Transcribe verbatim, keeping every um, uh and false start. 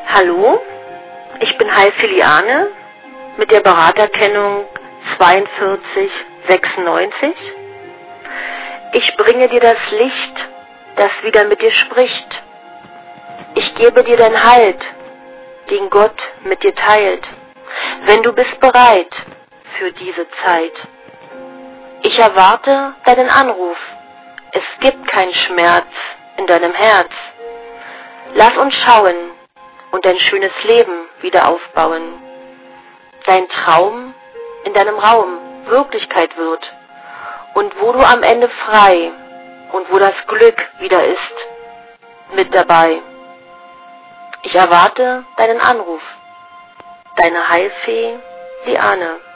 Hallo, ich bin Heilfee Liane mit der Beraterkennung zweiundvierzig sechsundneunzig. Ich bringe dir das Licht, das wieder mit dir spricht. Ich gebe dir den Halt, den Gott mit dir teilt, wenn du bist bereit für diese Zeit. Ich erwarte deinen Anruf. Es gibt keinen Schmerz in deinem Herz. Lass uns schauen und dein schönes Leben wieder aufbauen. Dein Traum in deinem Raum Wirklichkeit wird und wo du am Ende frei und wo das Glück wieder ist, mit dabei. Ich erwarte deinen Anruf. Deine Heilfee Liane.